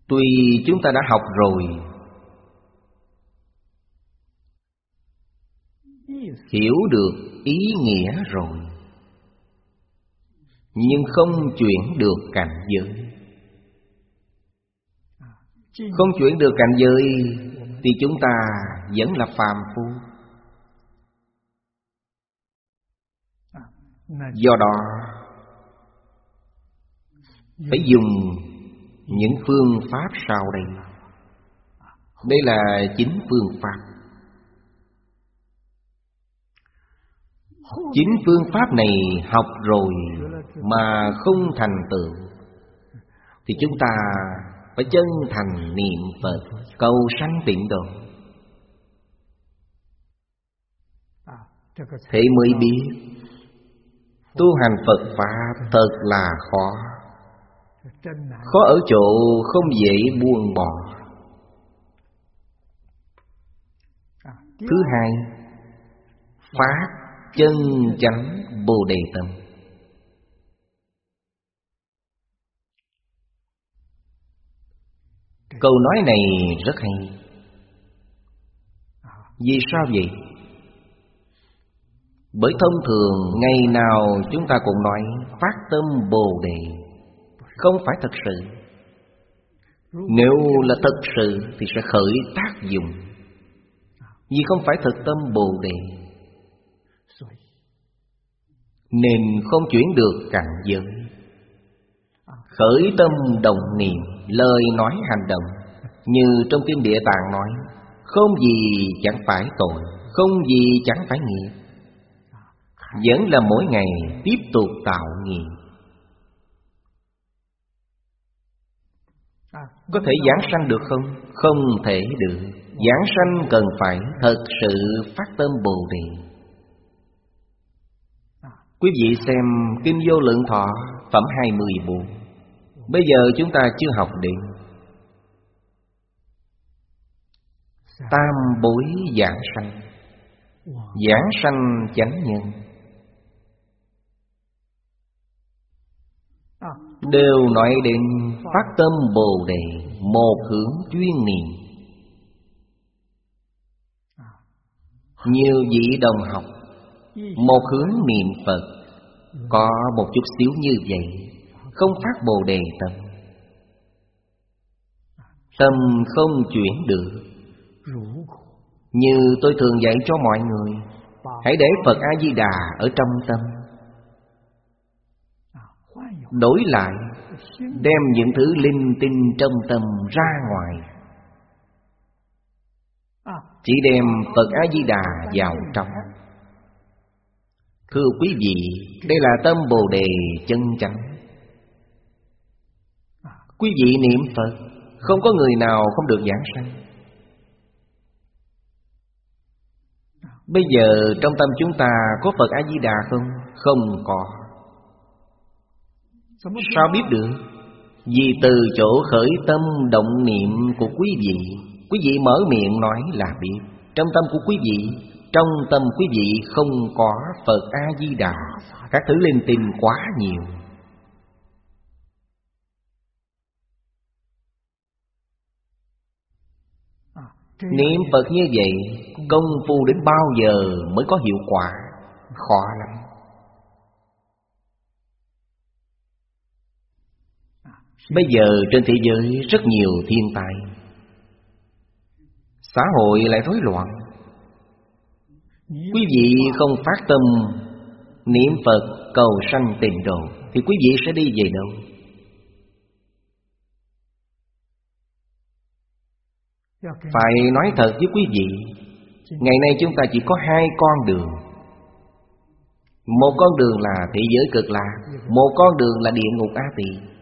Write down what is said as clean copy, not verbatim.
Tuy chúng ta đã học rồi, hiểu được ý nghĩa rồi, nhưng không chuyển được cảnh giới. Không chuyển được cảnh giới thì chúng ta vẫn là phàm phu. Do đó phải dùng những phương pháp sau đây. Đây là chính phương pháp. Chính phương pháp này học rồi mà không thành tựu thì chúng ta phải chân thành niệm Phật, cầu sanh tịnh độ, thế mới biết tu hành Phật Pháp thật là khó. Khó ở chỗ không dễ buông bỏ. Thứ hai, phát chân chánh Bồ Đề tâm. Câu nói này rất hay. Vì sao vậy? Bởi thông thường ngày nào chúng ta cũng nói phát tâm Bồ Đề, không phải thật sự. Nếu là thật sự thì sẽ khởi tác dụng. Vì không phải thực tâm Bồ Đề nên không chuyển được cảnh giới. Khởi tâm đồng niệm, lời nói hành động, như trong Kinh Địa Tạng nói, không gì chẳng phải tội, không gì chẳng phải nghiệp, vẫn là mỗi ngày tiếp tục tạo nghiệp. Có thể giảng sanh được không? Không thể được. Giảng sanh cần phải thật sự phát tâm Bồ Đề. Quý vị xem Kinh Vô Lượng Thọ phẩm 24. Bây giờ chúng ta chưa học đến tam bối giảng sanh, giảng sanh chánh nhân, đều nói đến phát tâm Bồ Đề, một hướng chuyên niệm. Nhiều vị đồng học một hướng niệm Phật, có một chút xíu như vậy, không phát Bồ Đề tâm, tâm không chuyển được. Như tôi thường dạy cho mọi người, hãy để Phật A-di-đà ở trong tâm. Đổi lại, đem những thứ linh tinh trong tâm ra ngoài, chỉ đem Phật A-di-đà vào trong. Thưa quý vị, đây là tâm Bồ Đề chân chánh. Quý vị niệm Phật, không có người nào không được giảng sanh. Bây giờ trong tâm chúng ta có Phật A-di-đà không? Không có. Sao biết được? Vì từ chỗ khởi tâm động niệm của quý vị mở miệng nói là biết. Trong tâm của quý vị, trong tâm quý vị không có Phật A-di-đà, các thứ linh tinh quá nhiều. Niệm Phật như vậy, công phu đến bao giờ mới có hiệu quả? Khó lắm. Bây giờ trên thế giới rất nhiều thiên tai, xã hội lại rối loạn. Quý vị không phát tâm niệm Phật cầu sanh tịnh độ thì quý vị sẽ đi về đâu? Phải nói thật với quý vị, ngày nay chúng ta chỉ có hai con đường. Một con đường là thế giới cực lạc, một con đường là địa ngục A Tỳ.